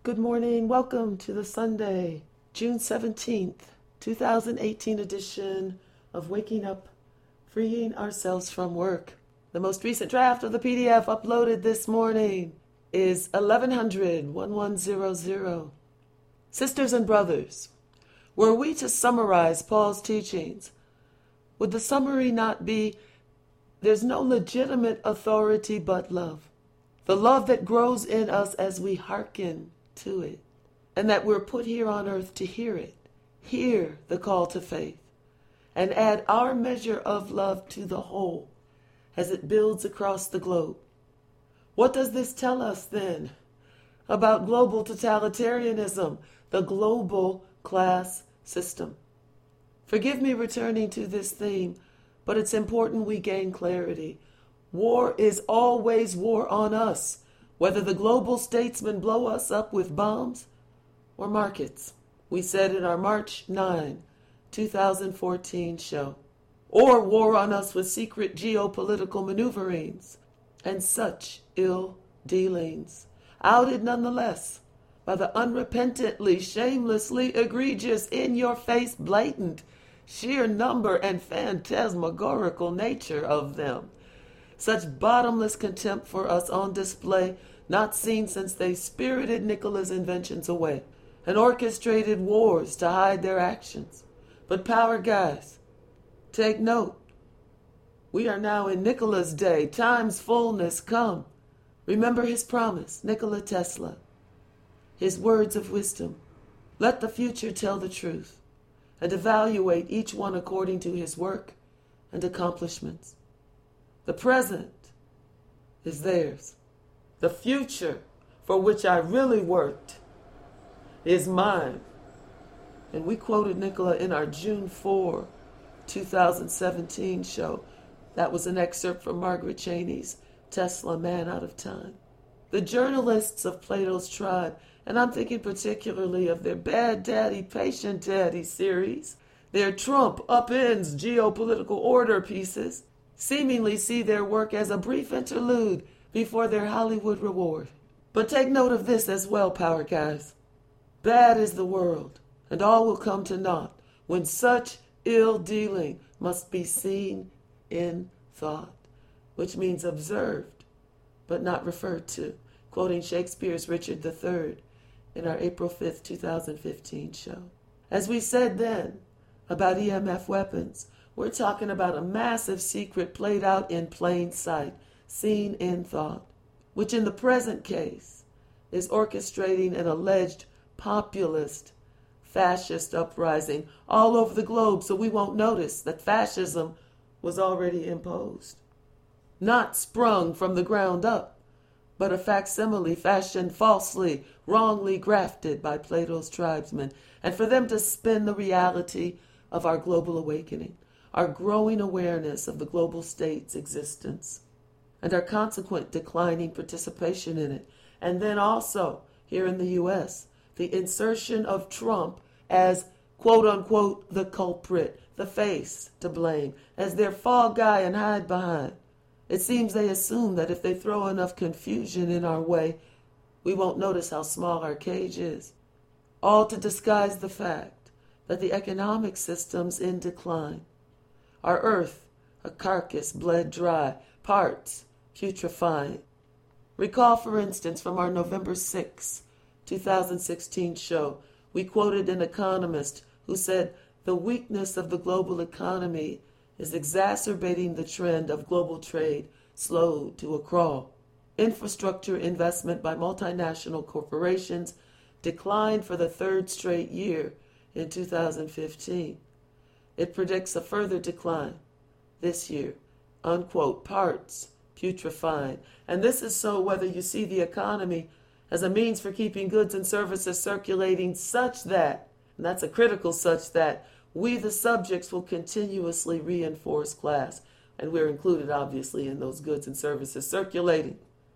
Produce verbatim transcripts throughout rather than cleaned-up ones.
Good morning. Welcome to the Sunday, June seventeenth, twenty eighteen edition of Waking Up, Freeing Ourselves from Work. The most recent draft of the P D F uploaded this morning is eleven hundred, eleven hundred. Sisters and brothers, were we to summarize Paul's teachings, would the summary not be, there's no legitimate authority but love? The love that grows in us as we hearken to it, and that we're put here on earth to hear it, hear the call to faith, and add our measure of love to the whole as it builds across the globe. What does this tell us then about global totalitarianism, the global class system? Forgive me returning to this theme, but it's important we gain clarity. War is always war on us, whether the global statesmen blow us up with bombs or markets. We said in our March ninth, twenty fourteen show. Or war on us with secret geopolitical maneuverings and such ill dealings, outed nonetheless by the unrepentantly, shamelessly egregious, in-your-face, blatant, sheer number and phantasmagorical nature of them. Such bottomless contempt for us on display, not seen since they spirited Nicola's inventions away and orchestrated wars to hide their actions. But power guys, take note. We are now in Nicola's day, time's fullness come. Remember his promise, Nikola Tesla, his words of wisdom. Let the future tell the truth and evaluate each one according to his work and accomplishments. The present is theirs. The future, for which I really worked, is mine. And we quoted Nikola in our June fourth, twenty seventeen show. That was an excerpt from Margaret Cheney's Tesla, Man Out of Time. The journalists of Plato's Tribe, and I'm thinking particularly of their Bad Daddy, Patient Daddy series, their Trump upends geopolitical order pieces, seemingly see their work as a brief interlude before their Hollywood reward. But take note of this as well, power guys. Bad is the world, and all will come to naught when such ill dealing must be seen in thought, which means observed, but not referred to, quoting Shakespeare's Richard the Third in our April fifth, twenty fifteen show. As we said then about E M F weapons, we're talking about a massive secret played out in plain sight, seen in thought, which in the present case is orchestrating an alleged populist, fascist uprising all over the globe so we won't notice that fascism was already imposed. Not sprung from the ground up, but a facsimile fashioned falsely, wrongly grafted by Plato's tribesmen, and for them to spin the reality of our global awakening, our growing awareness of the global state's existence, and our consequent declining participation in it. And then also, here in the U S, the insertion of Trump as, quote-unquote, the culprit, the face to blame, as their fall guy and hide behind. It seems they assume that if they throw enough confusion in our way, we won't notice how small our cage is. All to disguise the fact that the economic system's in decline. Our earth, a carcass bled dry, parts putrefying. Recall, for instance, from our November sixth, twenty sixteen show, we quoted an economist who said the weakness of the global economy is exacerbating the trend of global trade slowed to a crawl. Infrastructure investment by multinational corporations declined for the third straight year in two thousand fifteen. It predicts a further decline this year. Unquote, parts putrefying. And this is so whether you see the economy as a means for keeping goods and services circulating such that, and that's a critical such that, we the subjects will continuously reinforce class, and we're included obviously in those goods and services circulating.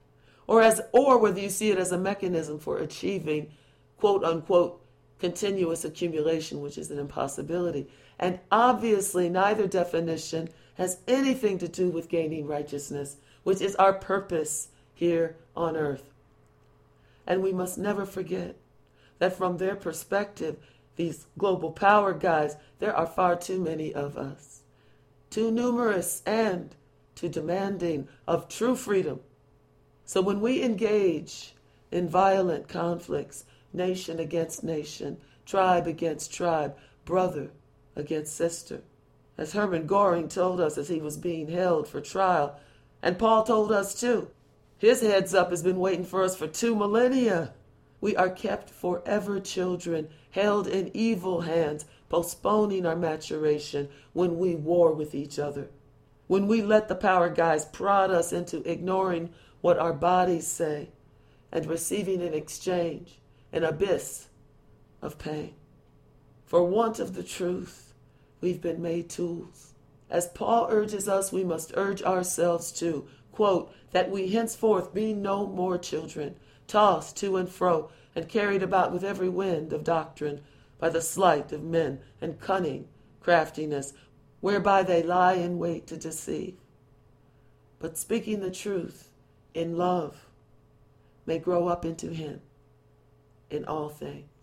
Or as, or whether you see it as a mechanism for achieving, quote unquote, continuous accumulation, which is an impossibility. And obviously neither definition has anything to do with gaining righteousness, which is our purpose here on earth. And we must never forget that from their perspective, these global power guys, there are far too many of us. Too numerous and too demanding of true freedom. So when we engage in violent conflicts, nation against nation, tribe against tribe, brother against sister, as Hermann Göring told us as he was being held for trial, and Paul told us too, his heads up has been waiting for us for two millennia. We are kept forever children, held in evil hands, postponing our maturation when we war with each other. When we let the power guys prod us into ignoring what our bodies say and receiving in exchange an abyss of pain. For want of the truth, we've been made tools. As Paul urges us, we must urge ourselves too, quote, that we henceforth be no more children, tossed to and fro, and carried about with every wind of doctrine, by the sleight of men and cunning craftiness, whereby they lie in wait to deceive. But speaking the truth in love may grow up into him in all things.